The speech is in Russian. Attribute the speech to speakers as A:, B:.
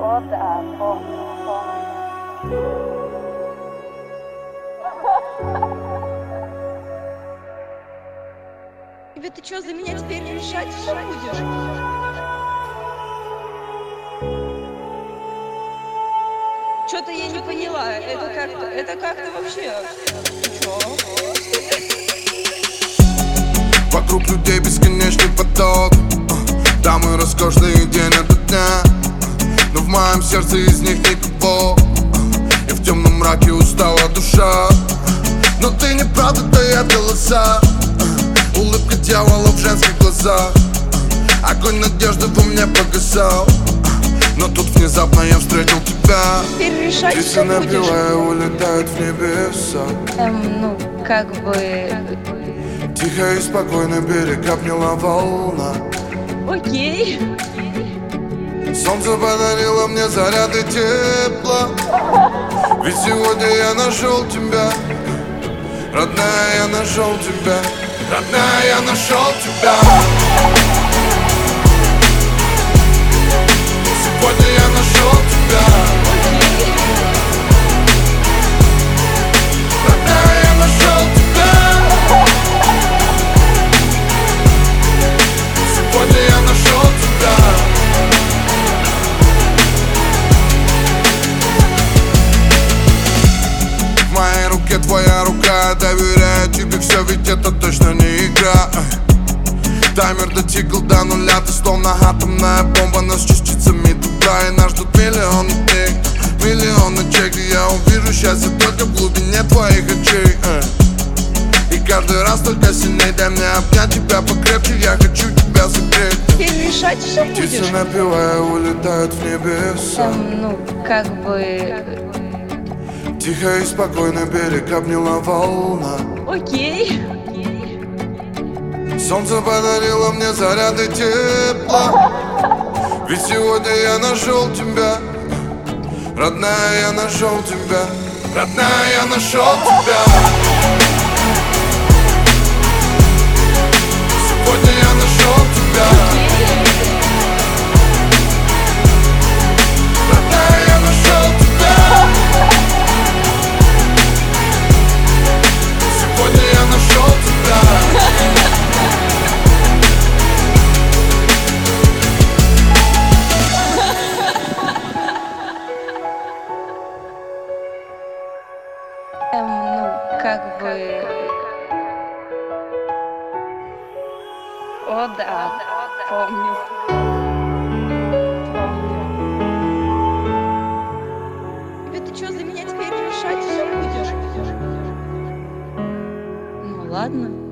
A: О, да, помню, помню.
B: Тебе ты что, за меня теперь решать все будешь? Что-то я не поняла. Это как-то вообще. Чё?
C: Вокруг людей бесконечный поток, дамы роскошные день ото дня, но в моем сердце из них никого. И в темном мраке устала душа, но ты не правда таят голоса. Улыбка дьявола в женских глазах, огонь надежды во мне погасал. Но тут внезапно я встретил тебя.
B: Теперь решать
C: Птицы
B: все будешь.
C: напевая улетают в небеса.
B: Ну, как бы...
C: Тихо и спокойно берег обняла волна.
B: Окей.
C: Солнце подарило мне заряды тепла. Ведь сегодня я нашел тебя. Родная, я нашел тебя. Родная, я нашел тебя. Сегодня я нашел тебя. Родная, я нашел тебя. Сегодня я нашел тебя. В моей руке твоя рука, доверяю тебе все, ведь это точно не игра. Таймер дотикал до нуля, ты словно атомная бомба, но с частицами добра. И нас ждут миллионы дней, миллионы ночей, где я увижу счастье только в глубине твоих очей. И каждый раз только сильней, дай мне обнять тебя покрепче, я хочу тебя согреть.
B: Теперь решать все
C: Птицы
B: будешь.
C: напевая улетают в небеса.
B: Ну, как бы...
C: Тихо и спокойно берег обняла волна.
B: Окей.
C: Солнце подарило мне заряды тепла. Ведь сегодня я нашел тебя. Родная, я нашел тебя. Родная, я нашел тебя. Сегодня я нашел тебя. Родная, я нашел тебя. Сегодня я нашел тебя.
B: Ну, как бы... О, да, помню. Тебе ты что, за меня теперь решать все будешь? Ну, ладно.